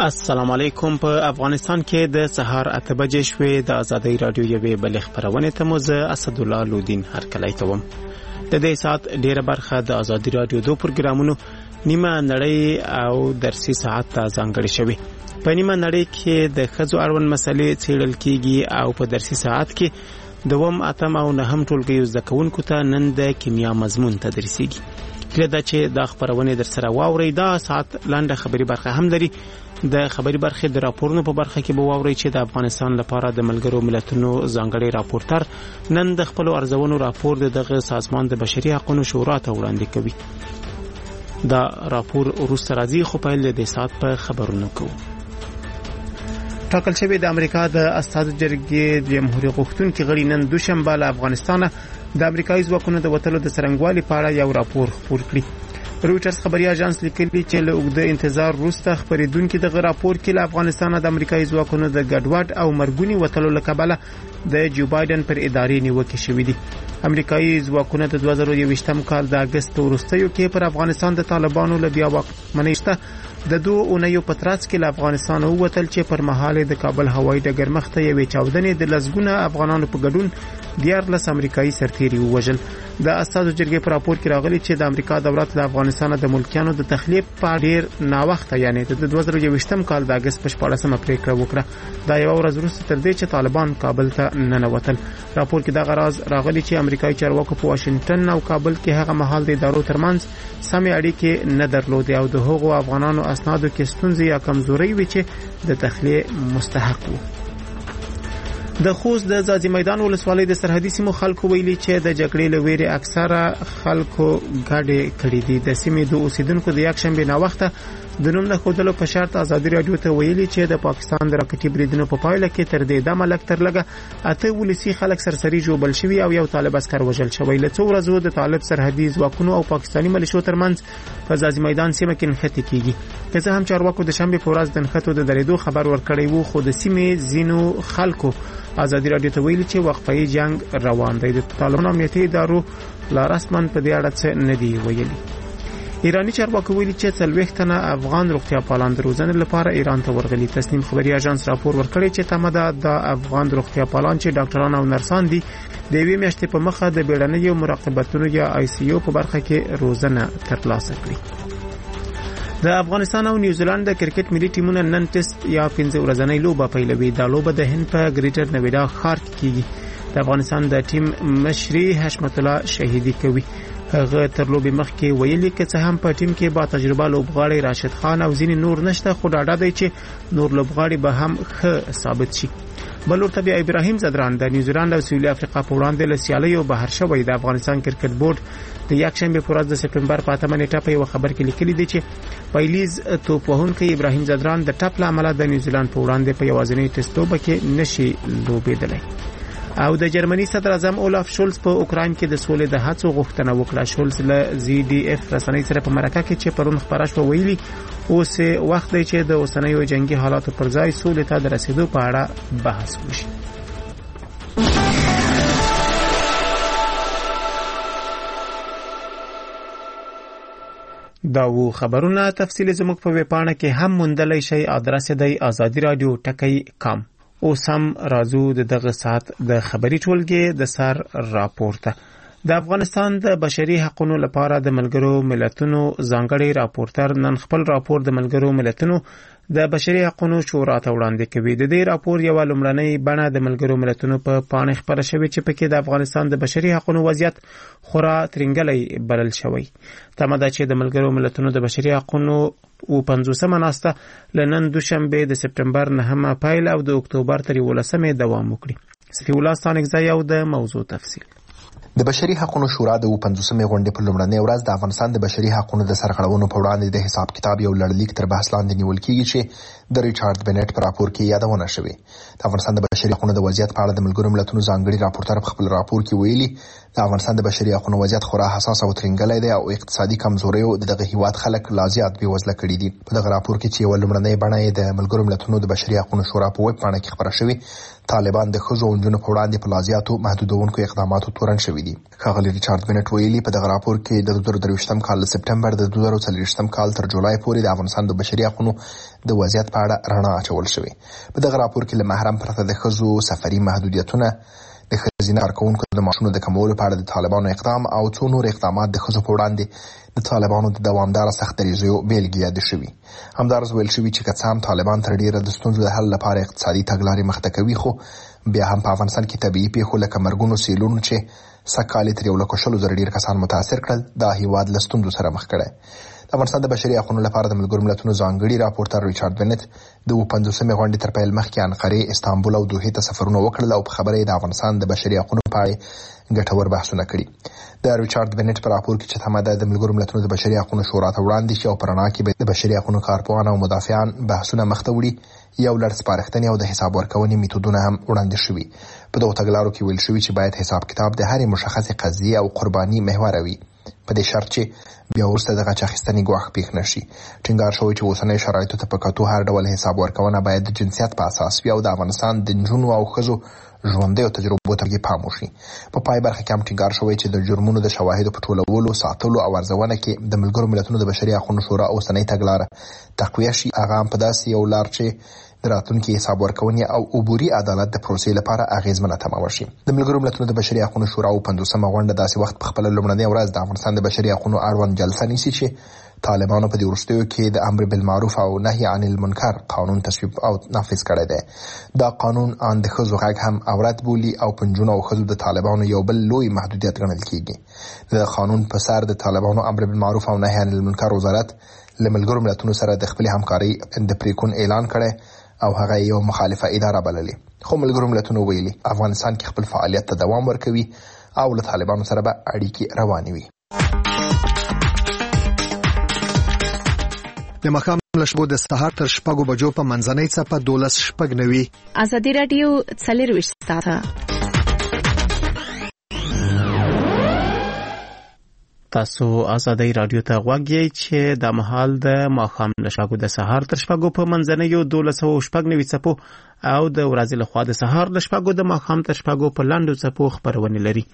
السلام علیکم. په افغانستان کې د سهار 8 بجې شوې د ازادۍ رادیو یوې بلې خبرونه ته مو زه اسد الله لودین هرکلی کوم. د دې ساعت ډیره برخه د ازادۍ رادیو دوه پروګرامونو نیمه نړۍ او درسي ساعت ته ځانګړې شوی. په نیمه نړۍ کې د ښځو اړوند مسلې څیړل کیږي او په درسي ساعت کې دوم اتم او نهم ټولګیو زده کوونکو ته نن د کیمیا مضمون تدریسیږي. کله دا چې دا خبرونه در سره واوري دا ساعت لاندې خبري برخه هم لري. د خبري برخه د راپورونو په برخه کې به واوري چې د افغانستان لپاره د ملګرو ملتونو ځانګړي راپورټر نن د خپل ارزونو راپور دغه سازمان د بشري حقوقو شورا ته وړاندې کوي. دا راپور وروسته راځي خو په دې ساعت په خبرونو کوو. ټاکل شوی د امریکا د استازو جرګې جمهوریت غوښتونکي غړي نن دوشنبه له افغانستانه د امریکایي ځواکونو د وټلو د څرنګوالي په اړه یو راپور خپور کړی. رويټرز خبري اژانس لیکلي چې له اوږده انتظار وروسته خبرېدونکو دغه راپور کې له افغانستان د امریکایي ځواکونو د ګډوډ او مرګونی وټلو لکبله د جو بایدن پر ادارې نیوکه شوې دي. امریکایي ځواکونو د 2021م کال د اگست وروستیو کې پر افغانستان د طالبانو له بیا واکمنۍ د دوه اونیو په ترڅ کې له افغانستان ووتل چې پر مهال د کابل هوایي ډګر مخته یوې چاودنې د لسګونه افغانانو په ګډون 14 امریکایي سرتیري ووژل. د استازو جرګې په راپور کې راغلي چې د امریکا دولت له افغانستان د ملکیانو د تخلیه په ډیر ناوخته یعنی د 2021م کال د اگست په 14مه پریکړه وکړه. دا یو ورځ وروسته تر دې چې طالبان کابل ته ننوتل. راپور کې دا غراز راغلي چې امریکایي چارواکو په واشنگټن او کابل کې هغه مهال د ادارو ترمنځ سمې اړیکې نه درلودې او د هغو افغانانو اسنادو کې ستونزې یا کمزوري وي چې د تخلیه مستحق وو. د خوست د ځاځي میدان ولسوالۍ د سرحدي سیمو خلکو ویلي چې د جګړې لويري اکثره خلکو ګډې کړې دي. د سیمې د اوسیدونکو د یک شنبه نا وخته د نوم نه خودلو په شرط ازادي رادیو ته ویلي چې د پاکستان د راکټي بریدونو په پایله کې تر دې د ملک تر لګه اته ولسی خلک سرسري جوړ شوی او یو طالب عسكر وژل شوی. له څو ورځو د طالب سرحدي ځواکونو او پاکستاني ملیشو ترمنځ په ځاځي میدان سیمه کې نښتې کیږي. که څه هم چارواکو د شنبه په ورځ د نښتو د درېدو خبر ورکړی وو خو د سیمې زینو خلکو ازادي رادیو ته ویلي چې وقفه جنگ روان دی. د طالبانو امنیتي ادارو لا رسمن په دې اړه څه نه دی ویلي. ایرانی چارواکو ویلي چې 40 تنه افغان روغتیا پالان د روزنې لپاره ایران ته ورغلي. تسنیم خبري اژانس راپور ورکړی چې تمه د افغان روغتیا پالان چې ډاکټران او نرسان دي د یوې میاشتې په مخه د بیړنۍ مراقبتونو یا آی سی یو په برخه کې روزنه ترلاسه کړي. د افغانستان او نیوزیلند د کرکټ ملي ټیمونو نن ټیسټ یا 15 ورځنۍ لوبه پیلوي. دا لوبه د هند په ګریټر نویډا ښار کې کیږي. د افغانستان د ټیم مشري حشمت الله شهیدی کوي. هغه تر لوبې مخکې ویلي چې څه هم په ټیم کې با تجربه لوبغاړي راشد خان او ځینې نور نشته خو ډاډه دی چې نور لوبغاړي به هم ښه ثابت شي. بل ورته بیا ابراهیم زدران د نیوزیلند او سویلي افریقا په وړاندې له سیالیو بهر شوی. د افغانستان کرکټ بورډ د یک شنبه په ورځ د سپتمبر په 8 نیټه په یو خبر کې لیکلي دی چې پایلیز توپ وهونکی ابراهیم زدران د ټاپ لامل د نیوزیلند په وړاندې په یوازینی ټیسټ لوبه کې نشي لوبېدلی. او د جرمني صدر اعظم اولاف شولز په اوکراین کې د سولې د هڅو غوښتنه وکړه. شولز له زی ډي اف رسنۍ سره په مرکه کې چې پرون خبره شو ویلي اوس وخت دی چې د اوسنیو جنگي حالاتو پر ځای سولې ته د رسیدو په اړه بحث وشي. دا و خبرونه تفصیل زموږ په ویب پاڼه کې هم موندلای شئ. ادرس دی azadiradio.com. اوس هم راځو دغه ساعت د خبري ټولګي د سر راپورته. د افغانستان د بشري حقوقو لپاره د ملګرو ملتونو ځانګړي راپورټر نن خپل راپور د ملګرو ملتونو د بشري حقوقو شورا ته وړاندې کوي. د دې راپور یو لومړنۍ بڼه د ملګرو ملتونو په پاڼه خبره شوې چې پکې د افغانستان د بشري حقوقو وضعیت خورا ترنګلې بلل شوی. تمه ده چې د ملګرو ملتونو د بشري حقوقو او 50مه ناسته لنن دوشنبه د سپتمبر 9 پایل او د اکتوبر تر 11مه دوام وکړي. صفی الله ستانګزای او د موضوع تفصیل. د بشري حقوقو شورا د 50مې غونډې په لومړنۍ ورځ د افغانستان د بشري حقوقو د سرغړونو په وړاندې د حساب کتاب یو لړلیک تر بحث لاندې نیول کیږي چې د ریچارډ بنټ په راپور کې یادونه شوې. د افغانستان د بشري حقوقو د وضعیت په اړه د ملګرو ملتونو ځانګړي راپورټر په خپل راپور کې ویلي د افغانستان د بشري حقوقو وضعیت خورا حساس او ترنګلی دی او اقتصادي کمزوریو دغه هیواد خلک لا زیات بېوزله کړي دي. په دغه راپور کې چې یو لومړنۍ بڼه د ملګرو ملتونو د بشري حقوقو شورا په ویب پاڼه کې خبره شوې طالبان د ښځو او نجونو په وړاندې په لازیاتو محدودونکو اقداماتو تورن شوي دي. ښاغلي ریچارډ بنټ ویلي په دغه راپور کې د 2023م کال له سپټمبر د 2024م کال تر جولای پورې د افغانستان د بشري حقوقو د وضعیت په اړه رڼا اچول شوې. په دغه راپور کې له محرم پرته د ښځو سفري محدودیتونه، د ښځینه کارکوونکو د معاشونو د کمولو په اړه د طالبانو اقدام او څو نور اقدامات د ښځو په وړاندې د طالبانو د دوامداره سخت دریځیو بیلګې یاد شوي. همدارس ویل شوي چې که څه هم طالبان تر ډیره د ستونزو د حل لپاره اقتصادي تګلارې مخته کوي، خو بیا هم په افغانستان کې طبیعي پیښو لکه مرګونو، سیلونو چې سږکال تر 1,00,000 ډیر کسان متاثر کړل، دا هیواد له ستونزو سره مخ کړی. د افغانستان د بشري حقوقو لپاره د ملګرو ملتونو ځانګړي راپورټر ریچارډ بنټ د 50مې غونډې تر پیل مخکې انقرې، استانبول او دوحې ته سفرونه وکړل او په خبره یې د افغانستان د بشري حقوقو په اړه ګټور بحثونه کړي. د ریچارډ بنټ په راپور کې چې تمه ده د ملګرو ملتونو د بشري حقوقو شورا ته وړاندې شي او په رڼا کې د بشري حقوقو کارپوهان او مدافعان بحثونه مخته وړي، یو لړ سپارښتنې او د حساب ورکونې میتودونه هم وړاندې شوي. په دغو تګلارو کې ویل شوي چې باید حساب کتاب د هرې مشخصې قضیې او قرباني محور وي، په دې شرط چې بیا وروسته د غچ اخیستنې ګواښ پېښ نشي. ټینګار شوی چې اوسنۍ شرایطو ته په کتو هر ډول حساب ورکونه باید د جنسیت په اساس وي او د افغانستان د نجونو او ښځو ژوندۍ او تجربو ته پام وشي. په پای برخه کې هم ټینګار شوی چې د جرمونو د شواهدو په ټولولو، ساتلو او ارزونه کې د ملګرو ملتونو د بشري حقوقو شورا اوسنۍ تګلاره تقویه شي، هغه هم په داسې یو لار چې د راتلونکي حساب ورکونې او عبوري عدالت د پروسې لپاره اغیزمنه تمامه شي. د ملګرو ملتونو د بشري حقوقو شورا او 50مه غونډه داسې وخت په خپل لومړنۍ ورځ د افغانستان د بشري حقوقو اړوند جلسه نیسي چې طالبانو په دې وروستیو کې د امر بالمعروف او نهي عن المنکر قانون تصویب او نافذ کړی دی. دا قانون ان د ښځو غږ هم عورت بولي او پنځونه او ښځو د طالبانو یو بل لوی محدودیت ګڼل کیږي. د قانون په سر د طالبانو امر بالمعروف او نهي عن المنکر وزارت له ملګرو ملتونو سره د خپل همکاري د پریکون اعلان کړی او هغه یو مخالفه اداره بللې. خو ملګرو ملتونو ویلي افغانستان کې خپل فعالیت ته دوام ورکوي او له طالبانو سره به اړیکې روانې وي. د ماښام له شپو د سهار تر 6 بجو په منځنۍ څپه 12:09 ازادي راډیو 24 ساعته. تاسو ازادي راډیو ته غوږ یې چې د مهال د ماښام له شپږو د سهار تر 6 په منځنیو 12:09 څپو او د ورځې له خوا د سهار له 6 د ماښام تر 6 په لاندو څپو خبرونه لري.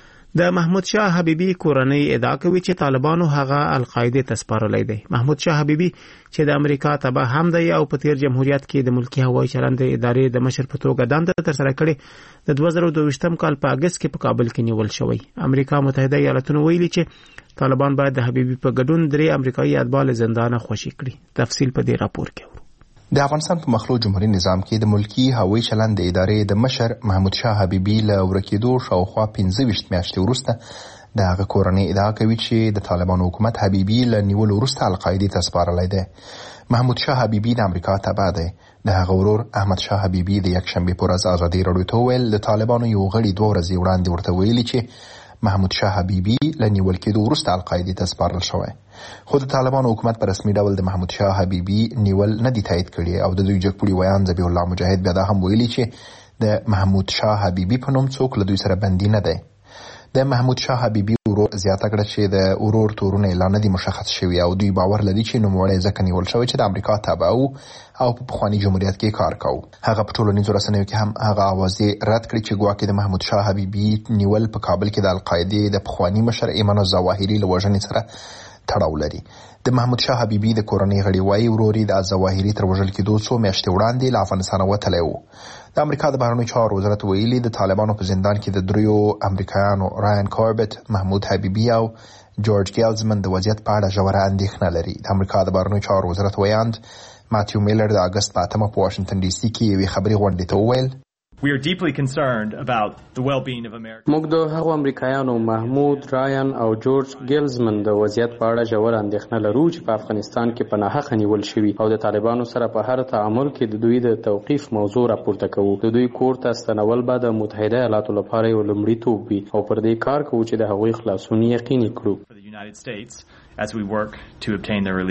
د محمود شاه حبیبی کورنۍ ادعا کوي چې طالبانو هغه القاعده ته سپارلی دی. محمود شاه حبیبی چې د امریکا تبع هم دی او په تیر جمهوریت کې د ملکی هوایي چلند ادارې د مشر په توګه دنده ترسره کړې، د 2022م کال په اگست کې په کابل کې نیول شوی. امریکا متحده ایالاتونو ویلي چې طالبان باید د حبیبی په ګډون 3 امریکایي اتباع زندان خوشي کړي. تفصیل په دې راپور کې ورو. د افغانستان په مخلوط جمهوریت نظام کې د ملکی هوایي چلند د ادارې د مشر محمود شاه حبیبی له ورکېدو شاوخوا 15 میاشتې وروسته د هغه کورنۍ ادعا کوي چې د طالبانو حکومت حبیبی له نیولو وروسته القاعده ته سپارلی دی. محمود شاه حبیبی د امریکا تبع دی. د هغه ورور احمد شاه حبیبی د یکشنبه پر ورځ ازادي راډیو ته ویل د طالبانو یو غړي 2 ورځې وړاندې ورته ویلي چې محمود شاه حبیبی له نیول کېدو وروسته القاعده ته سپارل شوی. خو د طالبانو حکومت په رسمي ډول د محمود شاه حبیبی نیول نه دی تایید کړی او د دوی جګپوړي ویان ذبیح الله مجاهد بیا دا هم ویلي چې د محمود شاه حبیبی په نوم څوک له دوی سره بندي نه دی. د محمود شاه حبیبی ورور زیاته کړه چې د ورور تورونه اعلان نه دي مشخص شوی او دوی باور لري چې نوموړی ځکه نیول شوی چې د امریکا تابع او په پخوانی جمهوریت کې کار کاوه. هغه په ټولنیزو رسنیو کې هم هغه اوازې رد کړې چې ګواکې د محمود شاه حبیبی نیول په کابل کې د القاعده د پخوانی مشر ایمان الظواهری له وژنې سره تړاو لري. د محمود شاه حبیبی د کورنۍ غړي وايي وروري د الظواهری تر وژل کېدو څو میاشتې وړاندې له افغانستان وتلی و. د امریکا د بهرنیو چارو وزارت ویلي د طالبانو په زندان کې د 3 امریکایانو رایان کاربت، محمود حبیبی او جورج ګیلزمن د وضعیت په اړه ژوره اندېښنه لري. د امریکا د بهرنیو چارو وزارت ویاند ماتیو میلر د اگست په 8 په واشنگټن ډي سي کې یوې خبري غونډې ته وویل We are deeply concerned about the well-being of America. موږ د هغو امریکایانو محمود رایان او جورج ګیلزمن د وضعیت په اړه ژور اندېښنه لرو چې په افغانستان کې په ناحقه نیول شوي او د طالبانو سره په هر تعامل کې د دوی د توقیف موضوع راپورته کوو. د دوی کور ته ستنول به د متحده ایالاتو لپاره یو لومړیتوب وي او پر دې کار کوو چې د هغوی خلاصون یقیني کړو. As we work to obtain their release.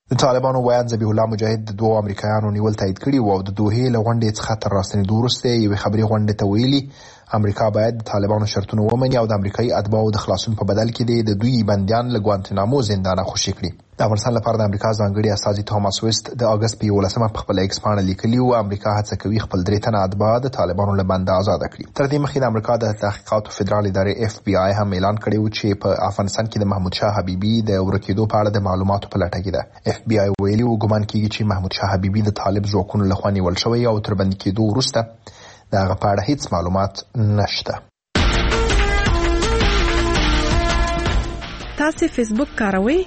د طالبانو ویان ذبیح الله مجاهد د دوه امریکایانو نیول تایید کړي او د دوحې له غونډې څخه تر راستنېدو وروسته یوې خبري غونډې ته ویلي امریکا باید د طالبانو شرطونه ومني او د امریکایي اتباعو د خلاصون په بدل کې د دوی بندیان له ګوانتنامو زندانه خوشي کړي. د افغانستان لپاره د امریکا ځانګړي استازي توماس ویست د اگست په 11 په خپل ایکس باندې لیکلي او امریکا هڅه کوي خپل 3 تنه اتباع د طالبانو له بند آزاد کړي. تر دې مخکې د امریکا د تحقیقاتو فدرال ادارې FBI هم اعلان کړی و چې په افغانستان کې د محمود شاه حبیبي د ورکېدو په اړه د معلوماتو په لټه کې ده. FBI ویلي و ګمان کیږي چې محمود شاه حبیبي د طالب ځواکونو لخوا نیول شوی او تر بندي کېدو وروسته د هغه په اړه هیڅ معلومات نشته. تاسو فیسبوک کاروئ؟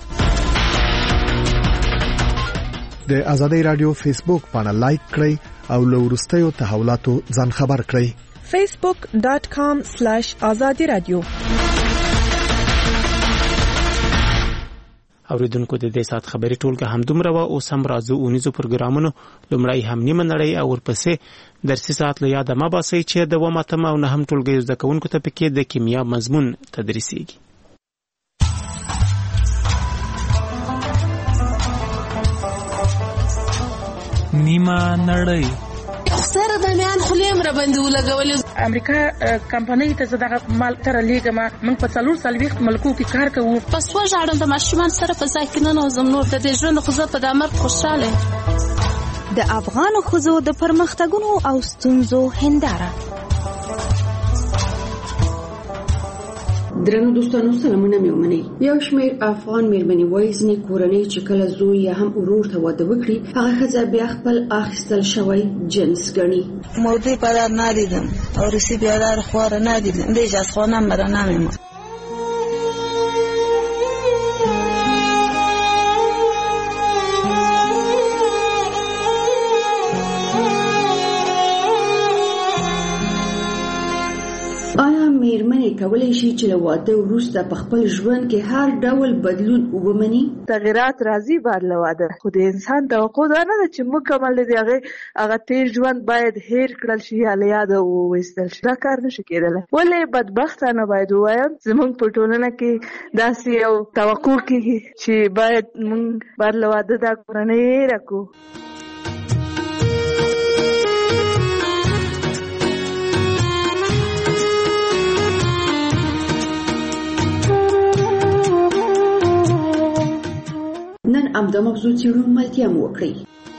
د آزادۍ رادیو فیسبوک باندې لایک کړئ او له وروستیو تحولاتو ځان خبر کړئ. facebook.com/azadi-radio. اوریدونکو د دې سات خبري ټولګه همدومره و او سم راځو اونیزو پروګرامونو لمړی هم نیمه نړۍ او ورپسې درسي ساعت له یاده ما باسي چې د وماتم او نه هم ټولګه زده کوونکو ته پکې د کیمیا مضمون تدریسيږي. نیمه نړۍ سره د میان خلیم را باندې ولګول. امریکا کمپنۍ ته زړه مال تر لیګما موږ په 440 ملکو کې کار کوو. پس وژاړم د ماشومان سره په ځای کې نه نوزم نور د دې ژوند خو په دامر خوشاله. د افغانو ښځو د پرمختګونو او ستونزو هنداره. درنو دوستانو سلامونه مې ومنئ. یو شمېر افغان مېرمنې وایي ځینې کورنۍ چې کله زوی یا هم ورور ته واده وکړي هغه ښځه بیا خپل اخیستل شوی جنس ګڼي. مودې پرار ندیدم او رسی بیادر خوار ندیدم دیج از خانم برا نمیمون. مېرمنې کولی شي چې له واده وروسته په خپل ژوند کې هر ډول بدلون ومني؟ تغیرات راځي بعد له واده، خو د انسان توقع دا نه ده چې مکمل دی هغه تیر ژوند باید هیر کړل شي یا له یاده وویستل شي. دا کار نشي کېدلی. ولې بدبختانه باید ووایم زموږ په ټولنه کې داسې یو توقع کېږي چې باید موږ بعد له واده دا کورنۍ هیره کړو. نن همدا موضوع څېړو ملتیا مو وکړئ.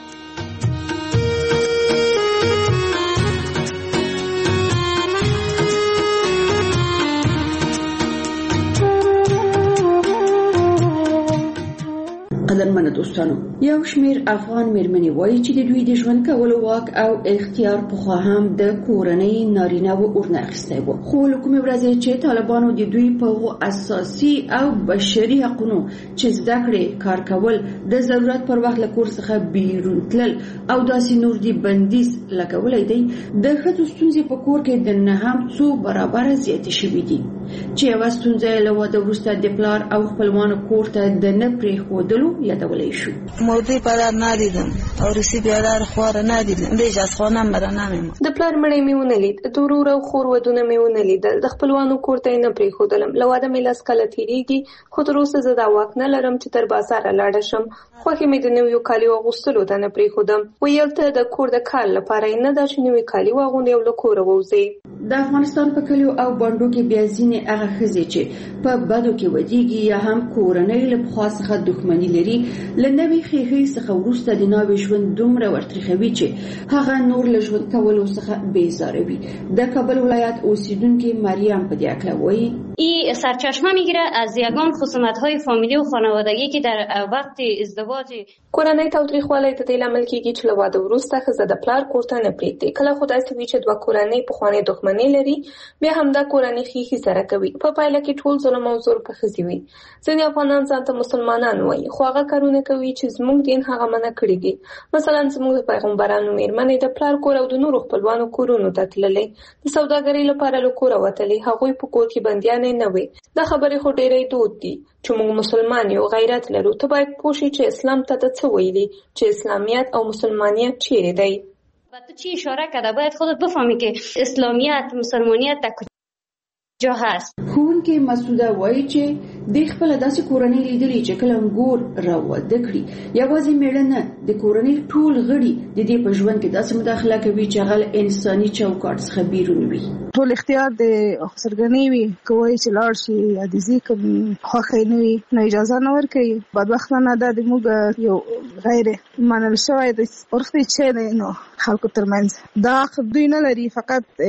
قدرمنو دوستانو، یو شمېر افغان مېرمنې وایي چې د دوی د ژوند کولو واک او اختیار پخوا هم د کورنۍ نارینه و ورنه اخیستی و، خو له کومې ورځې چې طالبانو د دوی په هغو اساسي او بشري حقونو چې زده کړې، کار کول، د ضرورت پر وخت له کور څخه بیرون تلل او داسې نور دي بندیز لګولی دی، د ښځو ستونزې په کور کې د نه هم څو برابره زیاتې شوي دي، چې یوه ستونزه یې له واده وروسته د پلار او خپلوانو کور ته د نه پرېښودلو یادولی شو. مودې پرار ندیدم او رسی بیادر خوار ندیدم دیج از خانم برا نمیمون. د پلار مړی مې ونه لید، د ورور او خور ودونه مې ونه لیدل، د خپلوانو کور ته یې نه پرېښودلم. له واده مې لس کاله تېرېږي، خو تر اوسه زه دا واک نه لرم چې تر بازاره لاړه شم. خوښې مې د نویو کالیو اغوستلو ته نه پرېښودم. ویل ته د کور د کار لپاره یې نه ده چې نوي کالي واغوندې او له کوره ووځې. د افغانستان په کلیو او بانډو کې بیا ځینې هغه ښځې چې په بدو کې ودیږي یا هم کورنۍ له پخوا څخه دښمني لري، له نوې ښېښې څخه وروسته د ناوې ژوند دومره ورتریخوي چې هغه نور له ژوند کولو څخه بیزاره وي. د کابل ولایت اوسیدونکې مریم په دې هکله وایي: این سرچشمه میگیره از یگان خصومت‌های فامیلی و خانوادگی که در وقت ازدواج کورنۍ تاوتریخوالی د دې لامل کېږي چې له واده وروسته ښځه د پلار کور ته نه پرېږدي. کله خو داسې وي چې دوه کورنۍ پخوانۍ دښمنۍ لري، بیا همدا کورنۍ ښېښې سره کوي. په پایله کې ټول ظلم او زور په ښځې وي. ځینې افغانان ځان ته مسلمانان وایي، خو هغه کارونه کوي چې زموږ دین هغه منع کړي دي. مثلا زموږ د پیغمبرانو مېرمنې د پلار کور او د نورو خپلوانو کورونو ته تللې، د سوداګرۍ لپاره له کوره وتلې، هغوی په کور کې بندیانې نه وي. دا خبرې خو ډېرې دود دي چې موږ مسلمان یو، غیرت لرو. ته باید پوه شې چې اسلام ته څه ویلي، چې اسلامیت او مسلمانیت چیرې دی. و تو چی اشاره کرده باید خودت بفهمی که اسلامیت مسلمانیت جا هست. ښوونکې مسعوده وایي چې د خپل داسې کورنۍ لیدلې چې کله انګور راوده کړي یوازې میړه نه د کورنۍ ټول غړي د دې په ژوند کې داسې مداخله کوي چې هغه انساني چوکاټ څخه بیرون وي. ټول اختیار د سرګنی وي کوي چې لاړ شي یا د ذکر خوښي نه وي نو اجازه نه ورکوي. بدبختانه دا د موږ یو غیر منل شوی د عرفي چې نو خلکو ترمنځ دا دوی نه لري، فقط